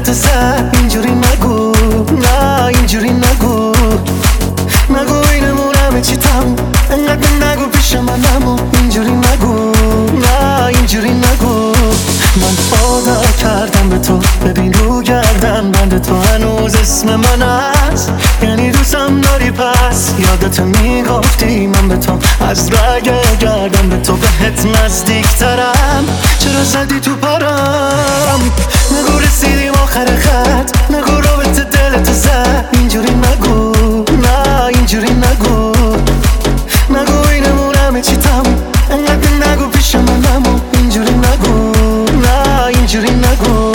دلتو زد. اینجوری نگو، نه اینجوری نگو، نگو اینمون همه چی تموم، انقدر نگو پیش من نمون. اینجوری نگو، نه اینجوری نگو، من عادت کردم به تو، ببین رو گردن بند تو هنوز اسم من هست، یعنی دوستم داری پس. یادت میگفتی من به تو از رگ گردم به تو بهت نزدیکترم، چرا زدی تو پرم؟ نگو رسیدیم آخر خط، نگو رابطه دلتو زد. اینجوری نگو، نه اینجوری نگو، نگو اینمون همه چی تموم، انقدر نگو پیش من نمون. اینجوری نگو، نه اینجوری نگو.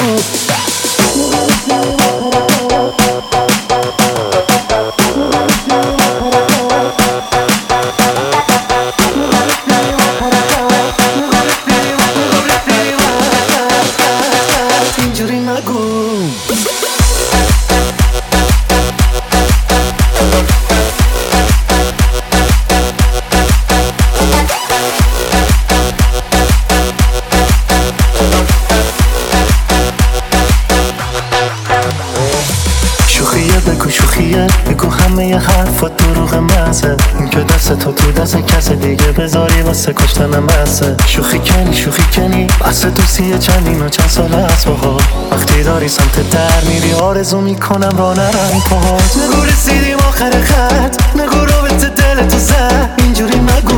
اینجوری نگو. شوخیه بگو، شوخیه بگو، همه ی حرفات دروغ محضه، این که دست تو دست کس دیگه بذاری واسه کشتنم بسه. شوخی کنی بس دوستیه چندین و چند ساله از باها، وقتی داری سمت در میری آرزو میکنم را نرم پاهات. نگو رسیدیم آخر خط، نگو رابطه دلتو زد. اینجوری نگو،